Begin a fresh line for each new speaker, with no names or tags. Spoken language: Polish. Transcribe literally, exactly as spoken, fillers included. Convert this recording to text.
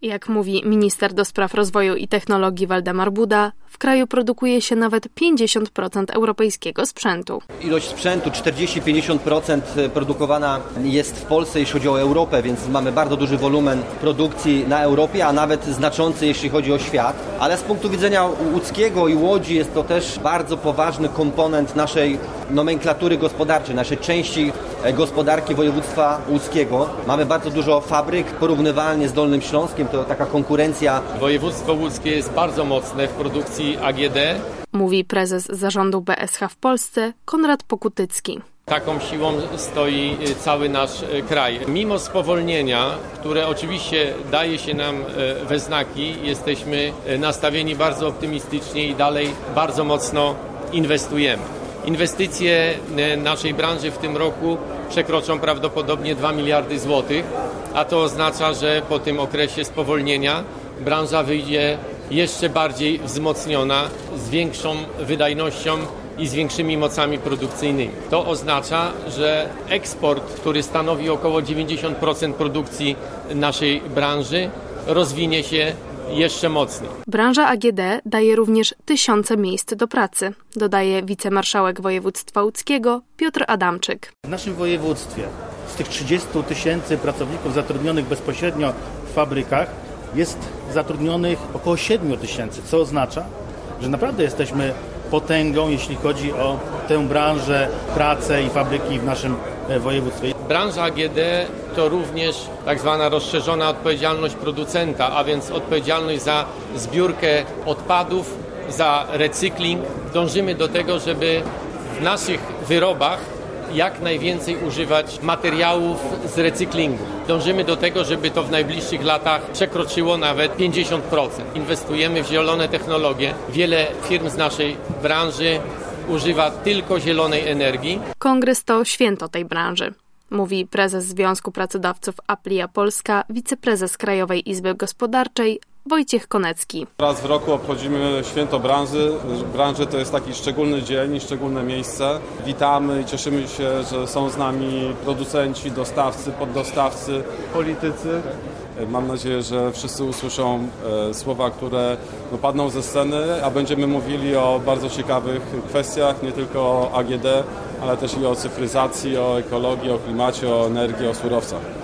Jak mówi minister do spraw rozwoju i technologii Waldemar Buda, w kraju produkuje się nawet pięćdziesiąt procent europejskiego sprzętu.
Ilość sprzętu czterdzieści do pięćdziesięciu procent produkowana jest w Polsce, jeśli chodzi o Europę, więc mamy bardzo duży wolumen produkcji na Europie, a nawet znaczący, jeśli chodzi o świat. Ale z punktu widzenia łódzkiego i Łodzi jest to też bardzo poważny komponent naszej nomenklatury gospodarczej, naszej części gospodarki województwa łódzkiego. Mamy bardzo dużo fabryk, porównywalnie z Dolnym Śląskiem, to taka konkurencja.
Województwo łódzkie jest bardzo mocne w produkcji A G D.
Mówi prezes zarządu B S H w Polsce Konrad Pokutycki.
Taką siłą stoi cały nasz kraj. Mimo spowolnienia, które oczywiście daje się nam we znaki, jesteśmy nastawieni bardzo optymistycznie i dalej bardzo mocno inwestujemy. Inwestycje naszej branży w tym roku przekroczą prawdopodobnie dwa miliardy złotych, a to oznacza, że po tym okresie spowolnienia branża wyjdzie jeszcze bardziej wzmocniona, z większą wydajnością i z większymi mocami produkcyjnymi. To oznacza, że eksport, który stanowi około dziewięćdziesiąt procent produkcji naszej branży, rozwinie się jeszcze mocniej.
Branża A G D daje również tysiące miejsc do pracy, dodaje wicemarszałek województwa łódzkiego Piotr Adamczyk.
W naszym województwie z tych trzydziestu tysięcy pracowników zatrudnionych bezpośrednio w fabrykach jest zatrudnionych około siedmiu tysięcy, co oznacza, że naprawdę jesteśmy potęgą, jeśli chodzi o tę branżę, pracę i fabryki w naszym województwie.
Branża A G D to również tak zwana rozszerzona odpowiedzialność producenta, a więc odpowiedzialność za zbiórkę odpadów, za recykling. Dążymy do tego, żeby w naszych wyrobach jak najwięcej używać materiałów z recyklingu. Dążymy do tego, żeby to w najbliższych latach przekroczyło nawet pięćdziesiąt procent. Inwestujemy w zielone technologie. Wiele firm z naszej branży używa tylko zielonej energii.
Kongres to święto tej branży, mówi prezes Związku Pracodawców Aplia Polska, wiceprezes Krajowej Izby Gospodarczej Wojciech Konecki.
Raz w roku obchodzimy święto branży. Branży to jest taki szczególny dzień i szczególne miejsce. Witamy i cieszymy się, że są z nami producenci, dostawcy, poddostawcy, politycy. Mam nadzieję, że wszyscy usłyszą e, słowa, które no, padną ze sceny, a będziemy mówili o bardzo ciekawych kwestiach, nie tylko o A G D, ale też i o cyfryzacji, o ekologii, o klimacie, o energii, o surowcach.